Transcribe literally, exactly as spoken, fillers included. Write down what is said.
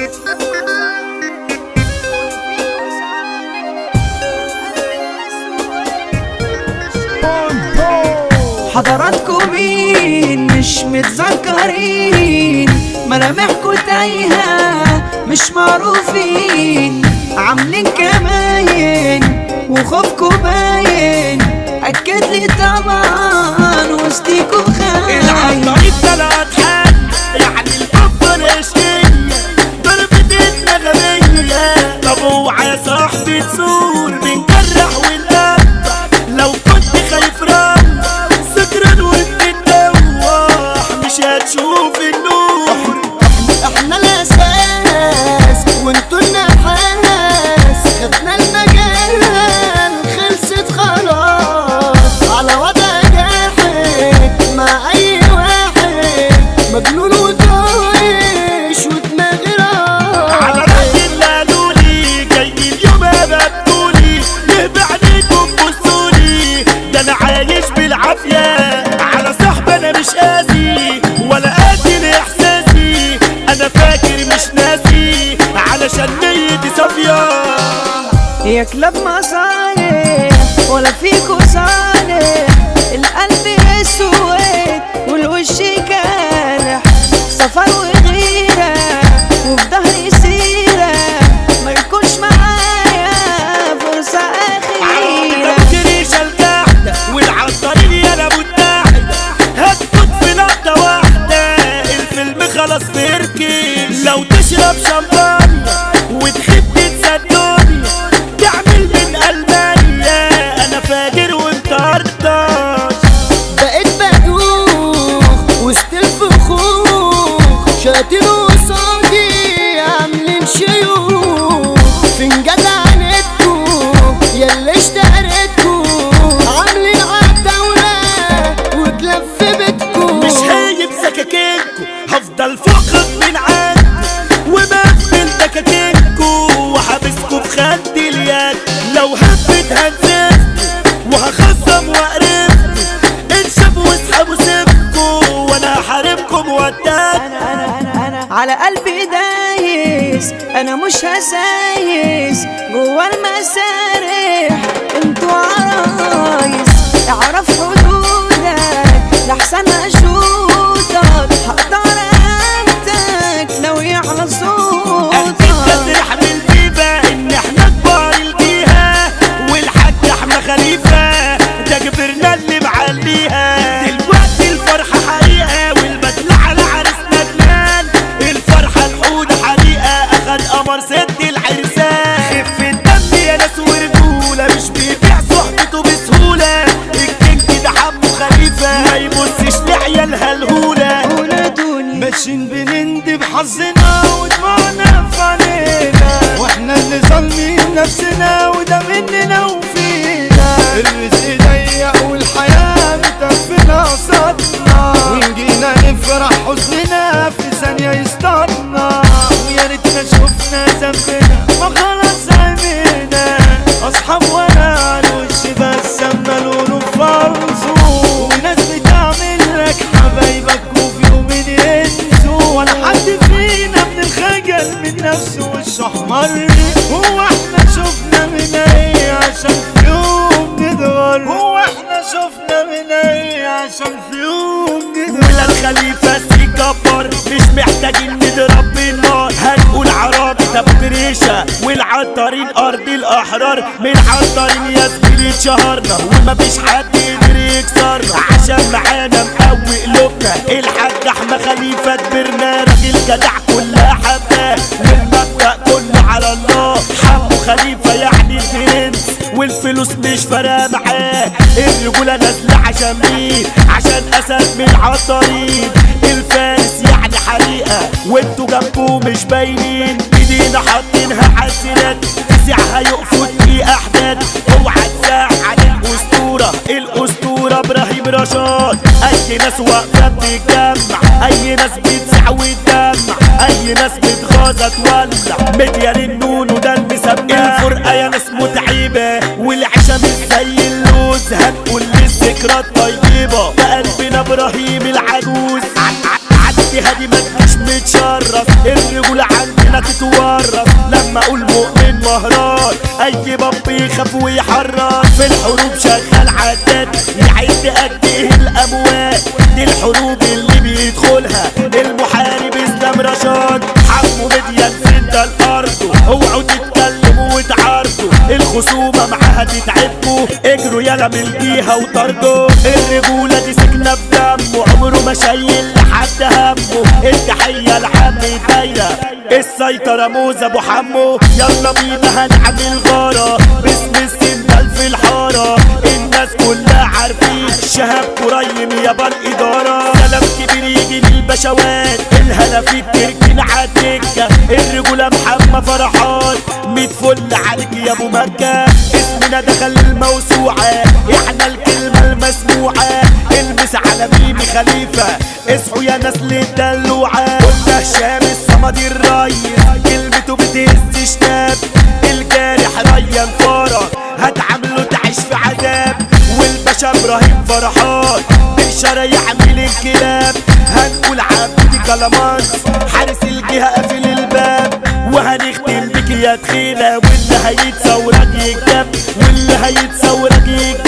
حضراتكم مين مش متذكرين، ملامحكوا تايهة مش معروفين، عاملين كماين وخوفكوا باين، أكد لي طبعا وسطيكوا خاين. العطارين طلعت حد يعني الأفضل عشقية ضربة النغمية. طب اوعى يا صاحبي تزور بنجرح ونقطع، لو كنت خايف رام سكران وبتدوح مش هتشوف النور. احنا الاساس وانتوا النحاس، خدنا المجال خلصت خلاص، على وضع جاحد مع اي واحد مجنون وطايش ودماغي راح. على رأي اللي قالولي جاي اليوم ابدولي ليه بعدكم بصولي، ده انا عايش بالعافية على صاحبي انا مش قاسي ولا قاتل احساسي، انا فاكر مش ناسي علشان نيتي صافية. يا كلاب مصالح ولا فيكوا صالح، القلب اسود والوش كالح، سفر وغيرة وفي ظهري سيرة، ما يكونش معايا فرصة أخيرة. الريشة الجاحدة والعطارين يا ابو التاحدة هتفوت في نقطة واحدة، الفيلم خلاص بيركن. لو تشرب شمبانيا وتحب تصدقني تعمل من ألمانيا، أنا فاجر وأنت أرطاش. بقيت بدوخ وسط الفخوخ، شاتين قصادي عاملين شيوخ، فنجان عينتكم ياللي اشتريتكم، عاملين عالدولة وتلف بيتكم. مش هايب سكاكينكو هفضل فوقك من عندي ومقفل دكاكينكو وحابسكو في خد اليد، لو هبت هنزفكو وهخصم وقرفكو، انشفوا واسحبوا سيبكو وانا هحاربكم وداد. على قلبي دايس انا مش هسايس، جوا المسارح انتوا عرايس، اعرف حدودك لحسن اشوطك، هقدر امتك لو يعلى صوتك. تسرح من البيبة ان احنا كبار الجيهة والحاج احمد خليفة ده كبرنا اللي معليها، دلوقتي الفرحة حقيقة والبدلة على عرس ندمان، الفرحة الحودة حريقة اخد قمر ست العرسان. خف الدم يا ناس ورجولة مش بيبيع صحبته بسهولة، الكينج ده حمو خليفة ما يبصش لعيالها الهولة. ماشيين بنندب حظنا ودموعنا في عينينا، واحنا اللي ظالمين نفسنا وده مننا وفينا، الرزق ضيق والحياة متقفلة قصادنا، ونجينا نفرح حزننا في ثانية يسطرنا، ويا ريتنا شفنا ذنبنا ما خلاص عمينا، أصحاب ولا على الوش بس أما لونه فرزو، وناس بتعمل لك حبايبك وفي يومين ينسوا، ولا حد فينا من الخجل من نفسه وشه أحمر. هو احنا شفنا من ايه عشان في يوم نتغر، هو احنا شفنا من ايه عشان في يوم نتغر. ولا الخليفة سي جبار مش محتاجين نضرب بالنار، هنقول عرابي طب ريشة والعطارين أرض الأحرار، من عطارين يا زميلي اتشهرنا ومفيش حد يقدر يكسرنا، عشان معانا مقوي قلوبنا الحاج أحمد خليفة كبرنا، راجل جدع كلها حباه والمبدأ كله على الله، حمو خليفة يعني البرنس والفلوس مش فارقة معاه، الرجولة نازلة عشان مين؟ عشان أسد من العطارين، الفارس يعني حريقة وانتوا جنبه مش باينين، ايدينا حاطينها عالسنات تسعها يقفوا في احداد، اوعى تساع عن الاسطورة الاسطورة ابراهيم رشاد، اي ناس واقفة بتتجمع، اي ناس بتسع وتدمع، اي ناس بتغاظة تولع، مديان النون وده المسمى، الفرقة يا ناس متعبة والعشا مش زي اللوز، هنقول للذكرى الطيبة بقلبنا ابراهيم العجوز، عدي هادي ما تجيش وبتشرف، الرجولة عندنا تتورث. لما اقول مؤمن مهران اي باب يخاف ويحرر، في الحروب شغال عداد يعد قد ايه الاموال. دي الحروب اللي بيدخلها المحارب اسلام رشاد، حمو مديان سد الارض. اوعوا تتكلموا وتعارضوا، الخصومة معاها تتعبكوا، اجروا يلا من الجيهة وطردوا. الرجولة دي سكنة بدمه، عمره ما شايل لحد همه. التحية لعم الدايرة السيطرة موزة ابو حمو. يلا بينا هنعمل غارة باسم السندال في الحارة، الناس كلها عارفين شهاب قريم يابا الإدارة. سلام كبير يجي للبشوات، الهلا في التركين عالدكة. الرجولة محمد فرحان ميت فل عليك يا ابو مكة، اسمنا دخل الموسوعة، احنا الكلمة المسموعة. المس على ميمي خليفة، اصحوا يا ناس للدلوعة. قلنا هشام الصمد الريس، كلمته بتهز شتاب. الجارح ريان فرج هتعامله تعيش في عذاب، والباشا ابراهيم فرحان بإشارة يعمل انقلاب. هنقول عبدي كلامانس حارس الجهة قافل الباب، وهنختم بك يا تخيلة. واللي هيتصورك يكتب، واللي هيتصورك يكتب.